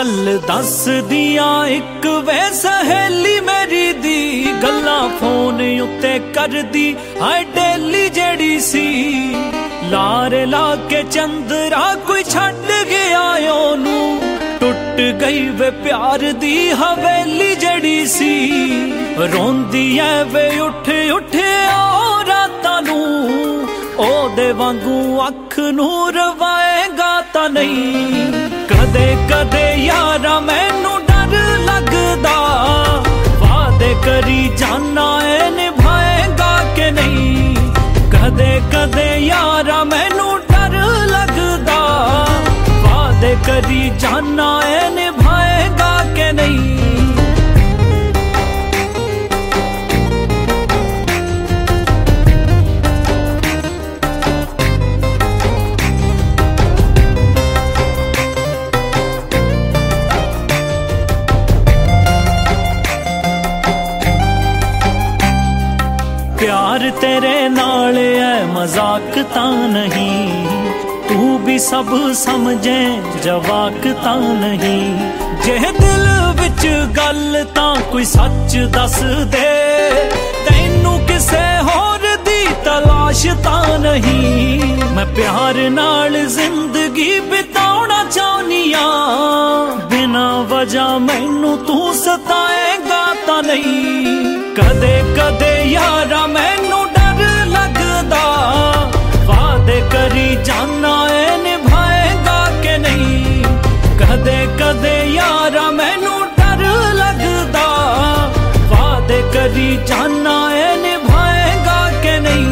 गल दस दिया एक वे सहेली मेरी दी गल्ला फोन उत्ते कर दी हाय डेली जड़ी सी लारे ला के चंदरा कोई छड़ गया ओनू टुट गई वे प्यार दी हवेली जड़ी सी रोंदी है वे उठ उठ ओ रातां नू ओदे वांगू अख नू रवाएगा ता नहीं कदे कदे यारा मैनू डर लगदा वादे करी जाना है निभाएगा के नहीं कदे कदे यारा मैनू डर लगदा वादे करी जाना है निभाएगा के नहीं प्यार तेरे नाल है मजाक ता नहीं तू भी सब समझे जवाक ता नहीं जे दिल विच गल ता कोई सच दस दे तैनू किसे होर दी तलाश ता नहीं मैं प्यार नाल जिंदगी बिताउणा चाहनिया बिना वजह मैनू तू सताएगा ता नहीं कदे कदे यारा मैनू डर लगदा वादे करी जाना है निभाएगा के नहीं कदे कदे यारा मैनू डर लगदा वादे करी जाना है निभाएगा के नहीं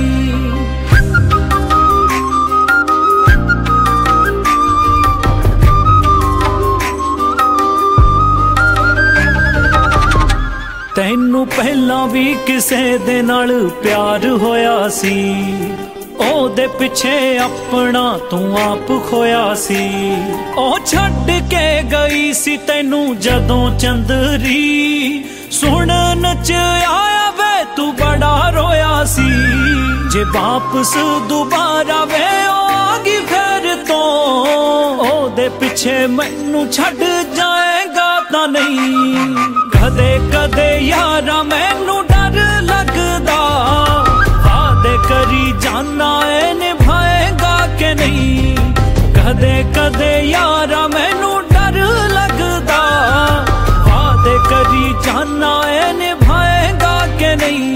तैनू पहला भी किसे दे नाल प्यार होया सी ओदे पिछे अपना तू आप खोया सी ओ छड़ के गई सी तैनू जदों चंदरी सुनन च आया वे तू बड़ा रोया सी जे वापस दोबारा वे आगी फिर तो ओदे पिछे मैनू छड़ जाएगा ता नहीं कदे कदे यारा मैनू डर लगदा वादे करी जाना है निभाएगा के नहीं कदे कदे यारा मैनू डर लगदा वादे करी जाना है निभाएगा के नहीं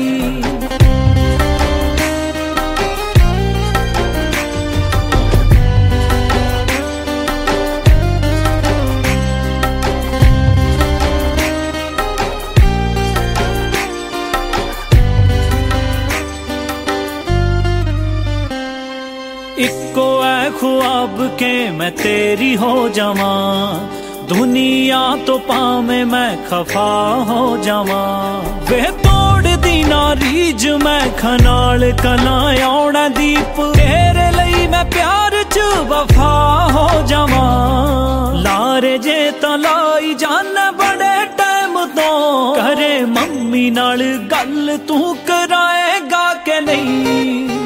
इको है ख्वाब के मैं तेरी हो जावा दुनिया तो पावे मैं खफा हो जावा वे तोड़ दी ना रीज मैं खनाल कला आउणा दीप तेरे लई मैं प्यार च वफा हो जावा लारे जे ता लाई जाने बड़े टाइम तो करे मम्मी नाल गल तू कराएगा के नहीं